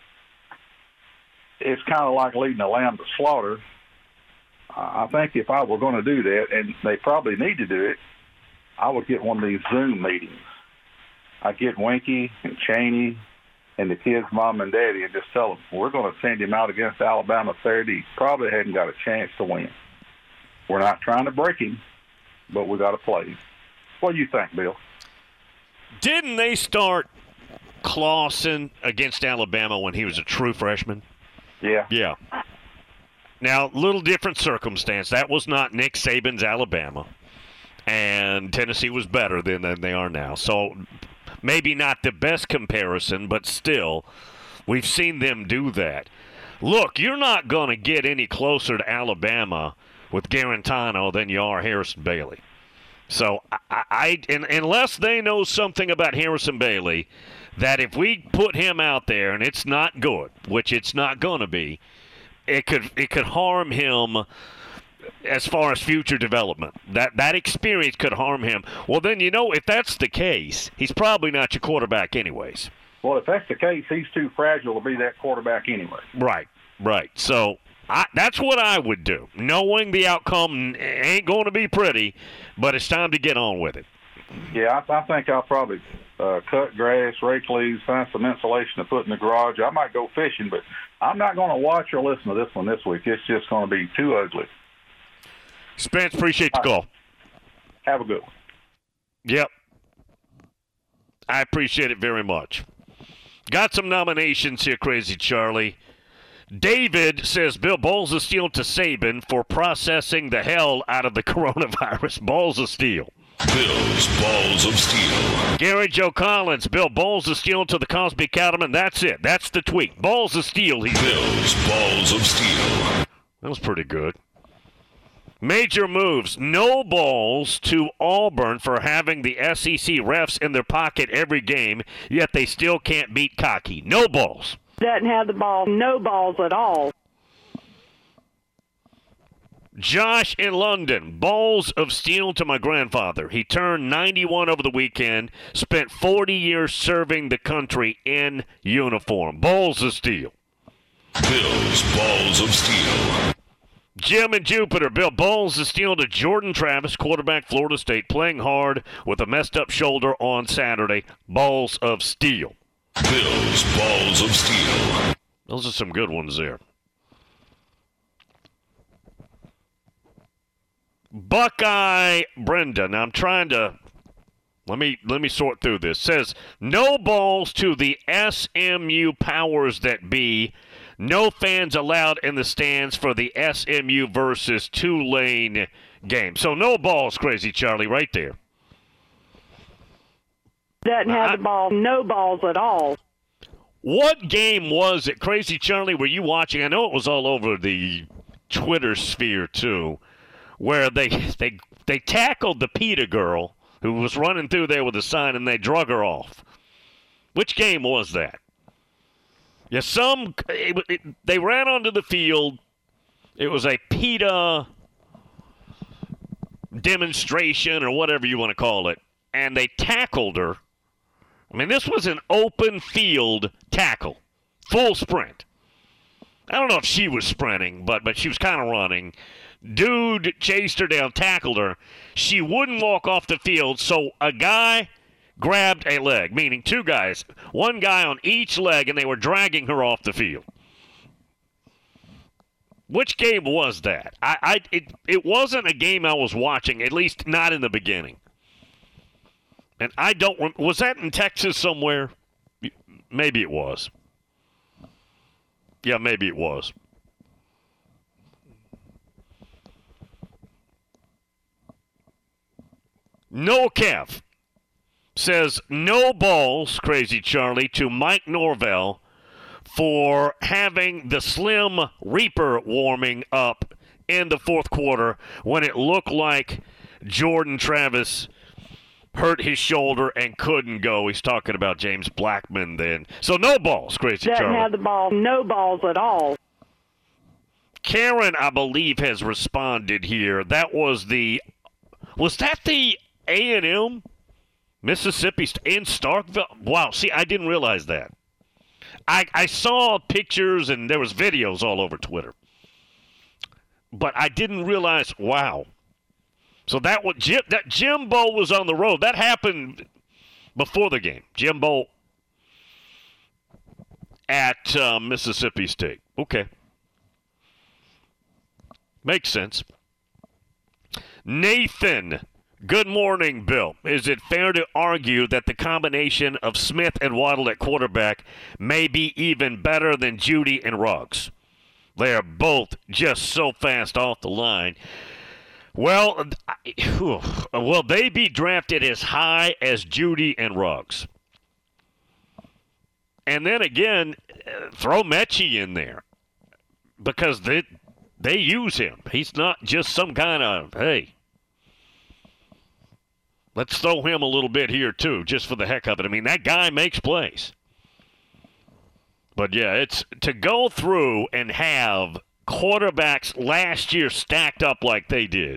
Speaker 26: it's kind of like leading a lamb to slaughter. I think if I were going to do that, and they probably need to do it, I would get one of these Zoom meetings. I'd get Winky and Cheney and the kids' mom and daddy and just tell them, we're going to send him out against Alabama Saturday. He probably hadn't got a chance to win. We're not trying to break him, but we got to play him. What do you think, Bill?
Speaker 3: Didn't they start Clausen against Alabama when he was a true freshman?
Speaker 26: Yeah.
Speaker 3: Yeah. Now, little different circumstance. That was not Nick Saban's Alabama, and Tennessee was better then than they are now. So maybe not the best comparison, but still, we've seen them do that. Look, you're not going to get any closer to Alabama with Garantano than you are Harrison Bailey. So I, I and, unless they know something about Harrison Bailey, that if we put him out there and it's not good, which it's not going to be, it could it could harm him as far as future development. That that experience could harm him. Well, then, you know, if that's the case, he's probably not your quarterback anyways.
Speaker 26: Well, if that's the case, he's too fragile to be that quarterback anyway.
Speaker 3: Right, right. So I, that's what I would do, knowing the outcome ain't going to be pretty, but it's time to get on with it.
Speaker 26: Yeah, I, I think I'll probably uh, cut grass, rake leaves, find some insulation to put in the garage. I might go fishing, but I'm not going to watch or listen to this one this week. It's just going to be too ugly.
Speaker 3: Spence, appreciate the call.
Speaker 26: Have a good one.
Speaker 3: Yep. I appreciate it very much. Got some nominations here, Crazy Charlie. David says Bill Balls of Steel to Saban for processing the hell out of the coronavirus. Balls of Steel.
Speaker 11: Bill's Balls of Steel.
Speaker 3: Gary Joe Collins, Bill Balls of Steel to the Cosby Cattleman. That's it. That's the tweet. Balls of Steel. He
Speaker 11: Bill's Balls of Steel.
Speaker 3: That was pretty good. Major moves. No balls to Auburn for having the S E C refs in their pocket every game, yet they still can't beat Cocky. No balls.
Speaker 7: Doesn't have the ball. No balls at all.
Speaker 3: Josh in London, balls of steel to my grandfather. He turned ninety-one over the weekend, spent forty years serving the country in uniform. Balls of steel.
Speaker 11: Bill's Balls of Steel.
Speaker 3: Jim in Jupiter, Bill, balls of steel to Jordan Travis, quarterback Florida State, playing hard with a messed up shoulder on Saturday. Balls of steel.
Speaker 11: Bill's Balls of Steel.
Speaker 3: Those are some good ones there. Buckeye Brenda. Now I'm trying to let me let me sort through this. Says no balls to the S M U powers that be. No fans allowed in the stands for the S M U versus Tulane game. So no balls, Crazy Charlie, right there.
Speaker 7: Doesn't have
Speaker 3: I,
Speaker 7: the ball. No balls at all.
Speaker 3: What game was it, Crazy Charlie, were you watching? I know it was all over the Twitter sphere, too, where they they they tackled the PETA girl who was running through there with a sign, and they drug her off. Which game was that? Yeah, some it, it, they ran onto the field. It was a PETA demonstration or whatever you want to call it, and they tackled her. I mean, this was an open field tackle, full sprint. I don't know if she was sprinting, but but she was kind of running. Dude chased her down, tackled her. She wouldn't walk off the field, so a guy grabbed a leg, meaning two guys, one guy on each leg, and they were dragging her off the field. Which game was that? I, I it it wasn't a game I was watching, at least not in the beginning. And I don't – was that in Texas somewhere? Maybe it was. Yeah, maybe it was. No Kev says no balls, Crazy Charlie, to Mike Norvell for having the Slim Reaper warming up in the fourth quarter when it looked like Jordan Travis – hurt his shoulder and couldn't go. He's talking about James Blackman then. So no balls, Crazy
Speaker 7: Doesn't
Speaker 3: Charlie.
Speaker 7: have the ball. No balls at all.
Speaker 3: Karen, I believe, has responded here. That was the was that the A and M Mississippi in Starkville? Wow, see, I didn't realize that. I I saw pictures and there was videos all over Twitter. But I didn't realize, wow. So that was Jim, that Jimbo was on the road. That happened before the game. Jimbo at uh, Mississippi State. Okay. Makes sense. Nathan, good morning, Bill. Is it fair to argue that the combination of Smith and Waddle at quarterback may be even better than Judy and Ruggs? They are both just so fast off the line. Well, I, will they be drafted as high as Judy and Ruggs? And then again, throw Mechie in there because they they use him. He's not just some kind of, hey, let's throw him a little bit here too, just for the heck of it. I mean, that guy makes plays. But yeah, it's to go through and have quarterbacks last year stacked up like they did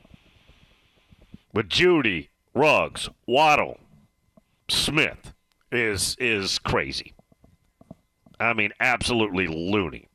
Speaker 3: with Judy, Ruggs, Waddle, Smith is is crazy. I mean, absolutely loony.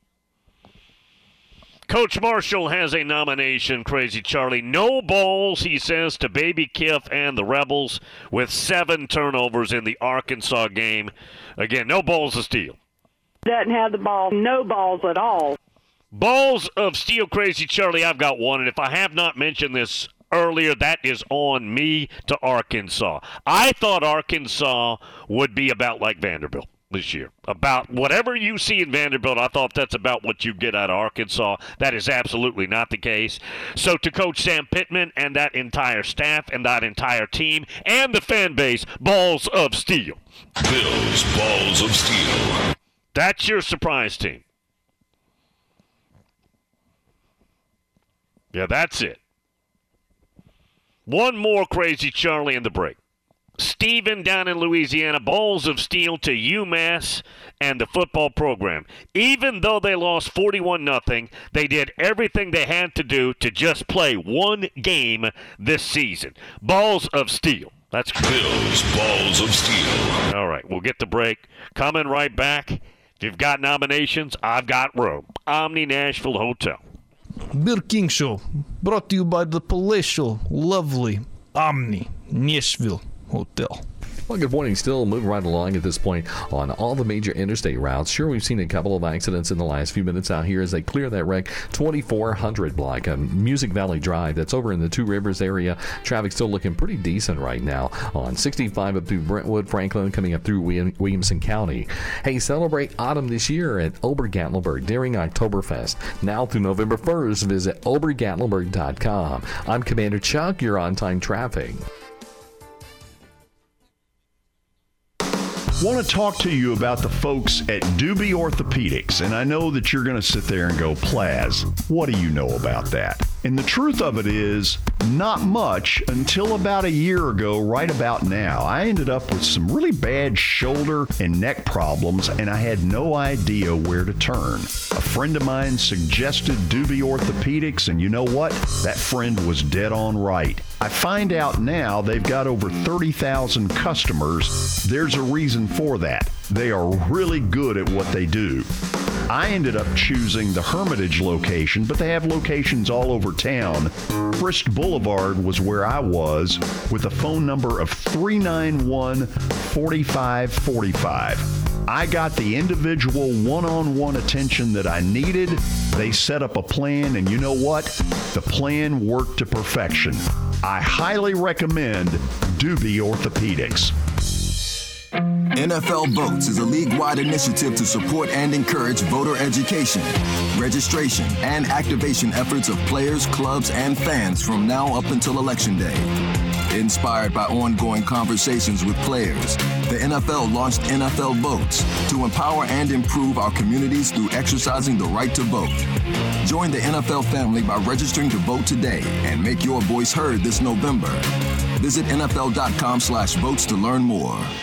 Speaker 3: Coach Marshall has a nomination, Crazy Charlie. No balls, he says, to Baby Kiff and the Rebels with seven turnovers in the Arkansas game. Again, no balls of steel.
Speaker 7: Doesn't have the ball, no balls at all.
Speaker 3: Balls of steel, Crazy Charlie, I've got one. And if I have not mentioned this earlier, that is on me to Arkansas. I thought Arkansas would be about like Vanderbilt this year. About whatever you see in Vanderbilt, I thought that's about what you get out of Arkansas. That is absolutely not the case. So to Coach Sam Pittman and that entire staff and that entire team and the fan base, balls of steel.
Speaker 11: Bills balls of steel.
Speaker 3: That's your surprise team. Yeah, that's it. One more, Crazy Charlie, in the break. Stephen down in Louisiana, balls of steel to UMass and the football program. Even though they lost forty-one nothing, they did everything they had to do to just play one game this season. Balls of steel. That's
Speaker 11: Bills balls of steel.
Speaker 3: All right, we'll get the break. Coming right back. If you've got nominations, I've got room. Omni Nashville Hotel.
Speaker 5: Bill King Show, brought to you by the palatial, lovely Omni Nashville Hotel.
Speaker 13: Well, good morning. Still moving right along at this point on all the major interstate routes. Sure, we've seen a couple of accidents in the last few minutes out here as they clear that wreck. twenty-four hundred block on Music Valley Drive. That's over in the Two Rivers area. Traffic still looking pretty decent right now on sixty-five up through Brentwood, Franklin, coming up through Williamson County. Hey, celebrate autumn this year at Ober-Gatlinburg during Oktoberfest. Now through November first, visit ober gatlinburg dot com. I'm Commander Chuck. You're on time traffic.
Speaker 14: Want to talk to you about the folks at Doobie Orthopedics, and I know that you're going to sit there and go, Plaz, what do you know about that? And the truth of it is, not much until about a year ago, right about now. I ended up with some really bad shoulder and neck problems, and I had no idea where to turn. A friend of mine suggested Doobie Orthopedics, and you know what? That friend was dead on right. I find out now they've got over thirty thousand customers. There's a reason for that. They are really good at what they do. I ended up choosing the Hermitage location, but they have locations all over town. Frist Boulevard was where I was, with a phone number of three nine one, four five four five. I got the individual one-on-one attention that I needed. They set up a plan, and you know what? The plan worked to perfection. I highly recommend Doobie Orthopedics.
Speaker 15: N F L Votes is a league-wide initiative to support and encourage voter education, registration, and activation efforts of players, clubs, and fans from now up until Election Day. Inspired by ongoing conversations with players, the N F L launched N F L Votes to empower and improve our communities through exercising the right to vote. Join the N F L family by registering to vote today and make your voice heard this November. Visit N F L dot com slash votes to learn more.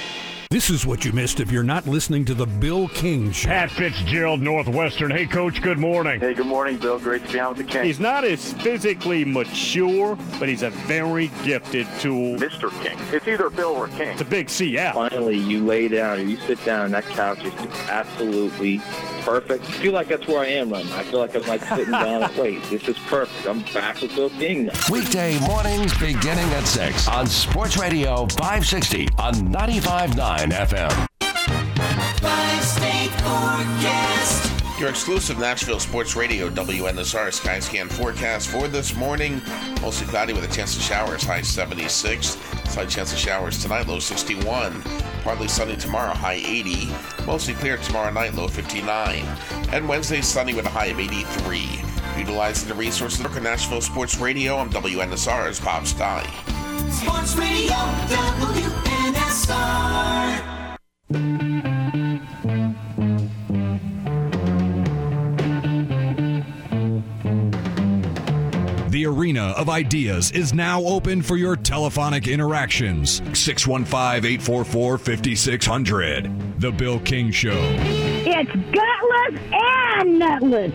Speaker 16: This is what you missed if you're not listening to the Bill King Show.
Speaker 3: Pat Fitzgerald, Northwestern. Hey, Coach, good morning.
Speaker 8: Hey, good morning, Bill. Great to be on with the King.
Speaker 3: He's not as physically mature, but he's a very gifted tool.
Speaker 8: Mister King. It's either Bill or King.
Speaker 3: It's a big C F.
Speaker 17: Finally, you lay down or you sit down on that couch. It's absolutely perfect. I feel like that's where I am right now. I feel like I'm like sitting down and wait, this is perfect. I'm back with Bill King now.
Speaker 18: Weekday mornings beginning at six on Sports Radio five sixty on ninety-five point nine F M.
Speaker 19: Five-state forecast.
Speaker 20: Your exclusive Nashville Sports Radio W N S R Skyscan forecast for this morning. Mostly cloudy with a chance of showers, high seventy-six. Slight chance of showers tonight, low sixty-one. Partly sunny tomorrow, high eighty. Mostly clear tomorrow night, low fifty-nine. And Wednesday, sunny with a high of eighty-three. Utilizing the resources of Nashville Sports Radio, I'm W N S R's Bob Stye.
Speaker 19: Sports Radio W N S R.
Speaker 16: The arena of ideas is now open for your telephonic interactions. six one five, eight four four, five six zero zero. The Bill King Show.
Speaker 21: It's gutless and nutless.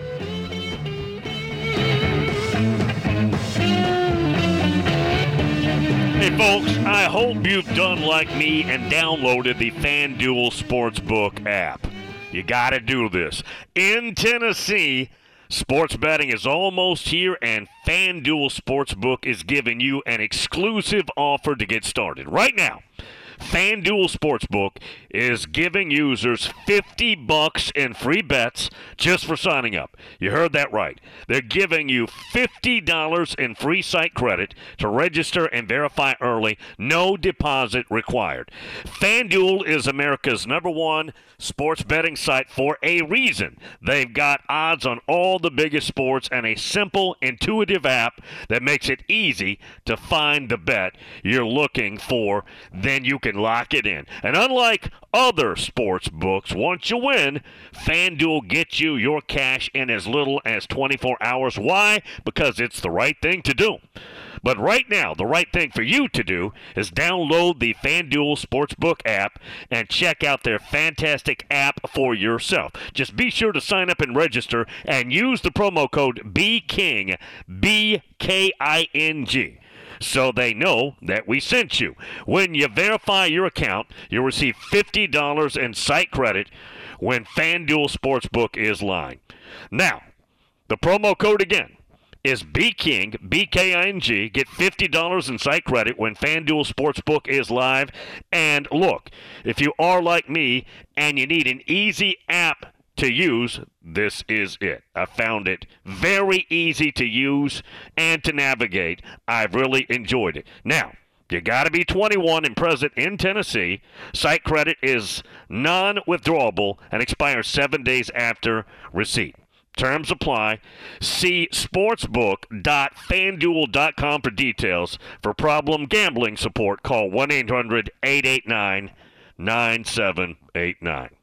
Speaker 3: Hey, folks, I hope you've done like me and downloaded the FanDuel Sportsbook app. You got to do this. In Tennessee, sports betting is almost here, and FanDuel Sportsbook is giving you an exclusive offer to get started. Right now, FanDuel Sportsbook is giving users fifty bucks in free bets just for signing up. You heard that right. They're giving you fifty dollars in free site credit to register and verify early. No deposit required. FanDuel is America's number one sports betting site for a reason. They've got odds on all the biggest sports and a simple, intuitive app that makes it easy to find the bet you're looking for. Then you can lock it in. And unlike other sports books, once you win, FanDuel gets you your cash in as little as twenty-four hours. Why? Because it's the right thing to do. But right now, the right thing for you to do is download the FanDuel Sportsbook app and check out their fantastic app for yourself. Just be sure to sign up and register and use the promo code BKING, B K I N G. So they know that we sent you. When you verify your account, you'll receive fifty dollars in site credit when FanDuel Sportsbook is live. Now, the promo code again is BKING, B K I N G. Get fifty dollars in site credit when FanDuel Sportsbook is live. And look, if you are like me and you need an easy app to use, this is it. I found it very easy to use and to navigate. I've really enjoyed it. Now, you got to be twenty-one and present in Tennessee. Site credit is non-withdrawable and expires seven days after receipt. Terms apply. See sportsbook dot fanduel dot com for details. For problem gambling support, call one eight hundred, eight eight nine, nine seven eight nine.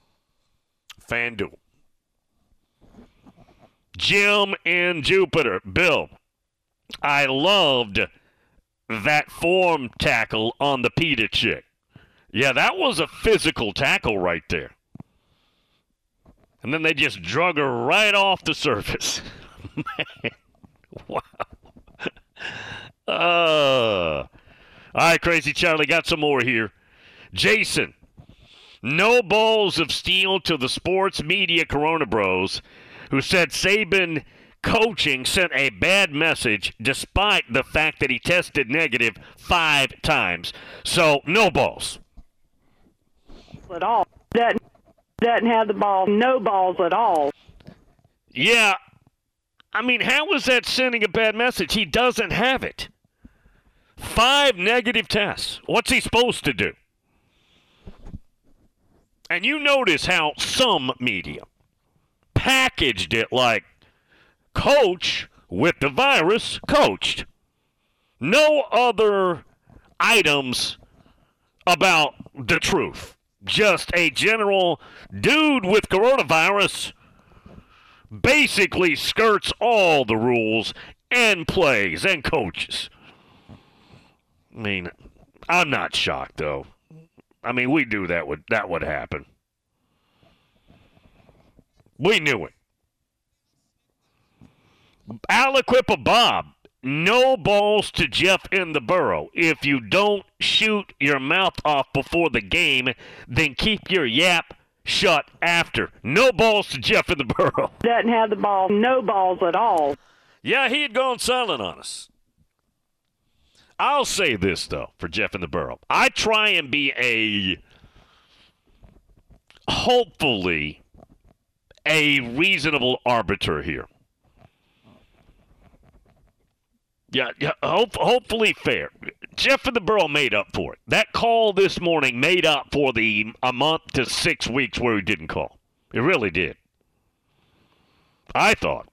Speaker 3: FanDuel. Jim in Jupiter. Bill, I loved that form tackle on the PETA chick. Yeah, that was a physical tackle right there. And then they just drug her right off the surface. Man, wow. Uh, all right, Crazy Charlie, got some more here. Jason. No balls of steel to the sports media Corona Bros, who said Saban coaching sent a bad message despite the fact that he tested negative five times. So, no balls.
Speaker 7: At all. Doesn't, doesn't have the ball. No balls at all.
Speaker 3: Yeah. I mean, how is that sending a bad message? He doesn't have it. Five negative tests. What's he supposed to do? And you notice how some media packaged it like coach with the virus coached. No other items about the truth. Just a general dude with coronavirus basically skirts all the rules and plays and coaches. I mean, I'm not shocked, though. I mean, we knew that would that would happen. We knew it. Aliquippa Bob, no balls to Jeff in the Burrow. If you don't shoot your mouth off before the game, then keep your yap shut after. No balls to Jeff in the Burrow.
Speaker 7: Doesn't have the ball, no balls at all.
Speaker 3: Yeah, he had gone silent on us. I'll say this, though, for Jeff in the Burrow. I try and be a, hopefully, a reasonable arbiter here. Yeah, yeah hope, hopefully fair. Jeff in the Burrow made up for it. That call this morning made up for the a month to six weeks where he didn't call. It really did. I thought.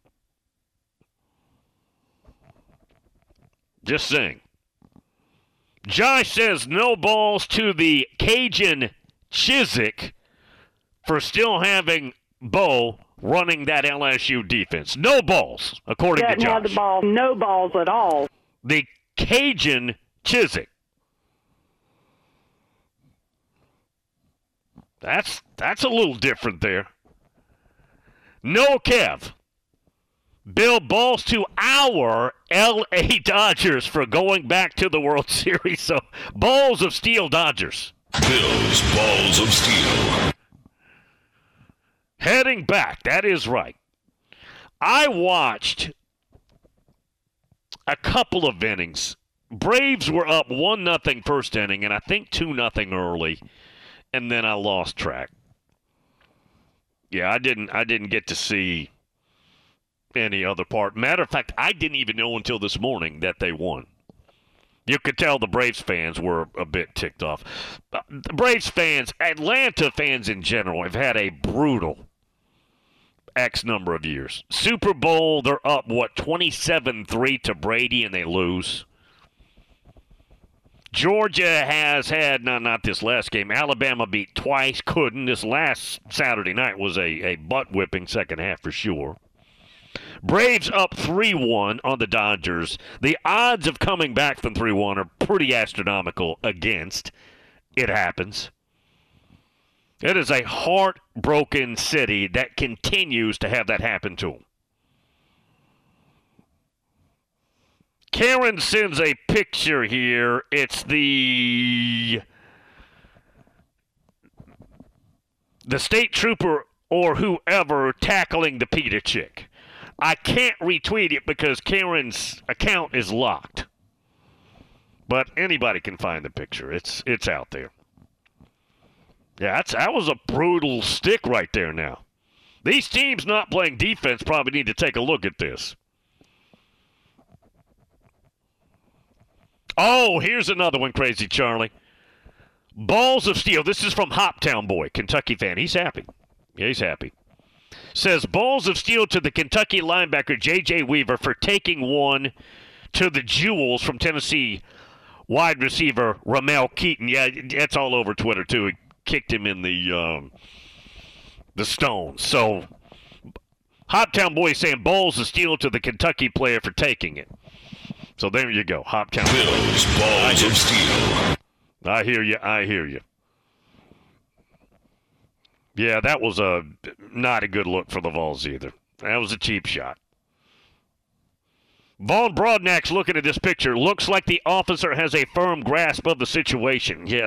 Speaker 3: Just saying. Josh says no balls to the Cajun Chiswick for still having Bo running that L S U defense. No balls, according
Speaker 7: Doesn't
Speaker 3: to Josh.
Speaker 7: have the ball, no balls at all.
Speaker 3: The Cajun Chiswick. That's that's a little different there. No Kev. Bill, balls to our L A Dodgers for going back to the World Series. So, balls of steel Dodgers.
Speaker 11: Bills balls of steel.
Speaker 3: Heading back, that is right. I watched a couple of innings. Braves were up one nothing first inning, and I think two nothing early, and then I lost track. Yeah, I didn't I didn't get to see any other part. Matter of fact, I didn't even know until this morning that they won. You could tell the Braves fans were a bit ticked off. The Braves fans, Atlanta fans in general, have had a brutal X number of years. Super Bowl, they're up, what, twenty-seven three to Brady, and they lose. Georgia has had, no, not this last game, Alabama beat twice, couldn't. This last Saturday night was a, a butt-whipping second half for sure. Braves up three one on the Dodgers. The odds of coming back from three one are pretty astronomical against. It happens. It is a heartbroken city that continues to have that happen to them. Karen sends a picture here. It's the the state trooper or whoever tackling the PETA chick. I can't retweet it because Karen's account is locked. But anybody can find the picture. It's it's out there. Yeah, that's, that was a brutal stick right there now. These teams not playing defense probably need to take a look at this. Oh, here's another one, Crazy Charlie. Balls of steel. This is from Hoptown Boy, Kentucky fan. He's happy. Yeah, he's happy. Says, balls of steel to the Kentucky linebacker J J Weaver for taking one to the Jewels from Tennessee wide receiver Ramel Keaton. Yeah, that's all over Twitter, too. He kicked him in the um, the stones. So, Hoptown Boy saying balls of steel to the Kentucky player for taking it. So there you go, Hoptown
Speaker 11: Bills balls of steel.
Speaker 3: I hear you. I hear you. Yeah, that was a not a good look for the Vols either. That was a cheap shot. Vaughn Broadnack's looking at this picture. Looks like the officer has a firm grasp of the situation. Yeah.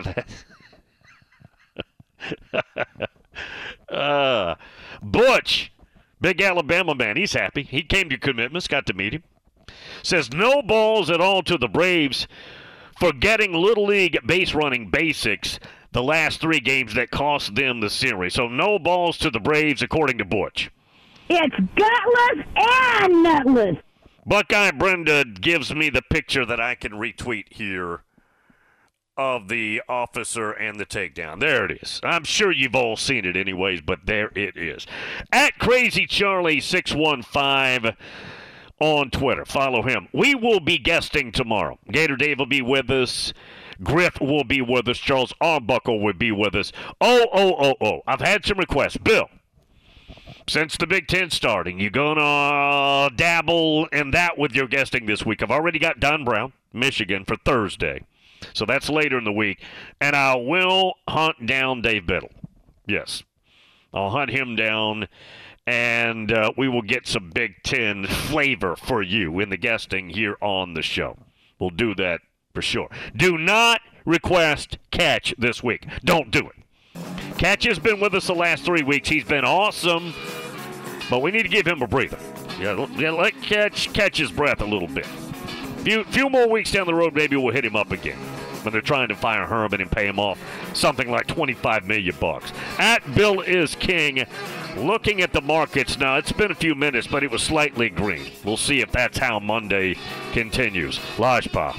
Speaker 3: That uh, Butch, big Alabama man, he's happy. He came to commitments, got to meet him. Says no balls at all to the Braves for getting Little League base running basics the last three games that cost them the series. So no balls to the Braves, according to Butch.
Speaker 21: It's gutless and nutless.
Speaker 3: Buckeye Brenda gives me the picture that I can retweet here of the officer and the takedown. There it is. I'm sure you've all seen it anyways, but there it is. At Crazy Charlie six one five on Twitter. Follow him. We will be guesting tomorrow. Gator Dave will be with us. Griff will be with us. Charles Arbuckle will be with us. Oh, oh, oh, oh. I've had some requests. Bill, since the Big Ten starting, you going to dabble in that with your guesting this week? I've already got Don Brown, Michigan, for Thursday. So that's later in the week. And I will hunt down Dave Biddle. Yes. I'll hunt him down, and uh, we will get some Big Ten flavor for you in the guesting here on the show. We'll do that for sure. Do not request Catch this week. Don't do it. Catch has been with us the last three weeks. He's been awesome, but we need to give him a breather. Yeah, yeah, let Catch catch his breath a little bit. Few few more weeks down the road, maybe we'll hit him up again when they're trying to fire Herman and pay him off something like twenty-five million bucks. At Bill is King, looking at the markets now. It's been a few minutes, but it was slightly green. We'll see if that's how Monday continues. Lajpa.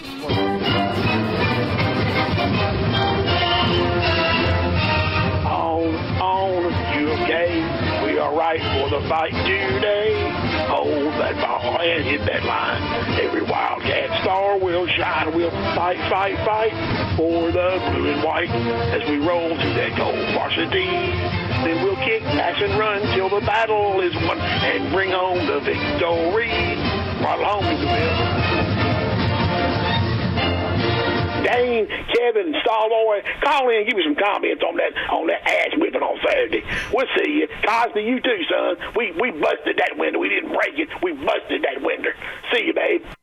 Speaker 9: On, on, you okay? We are right for the fight today. Hold that ball and hit that line. Every Wildcat star will shine. We'll fight, fight, fight for the blue and white as we roll to that gold varsity. Then we'll kick, pass, and run till the battle is won and bring home the victory. Right along to the bill. Dane, Kevin, Starboy, call in and give me some comments on that on that ass whipping on Saturday. We'll see you. Cosby, you too, son. We we busted that window. We didn't break it. We busted that window. See you, babe.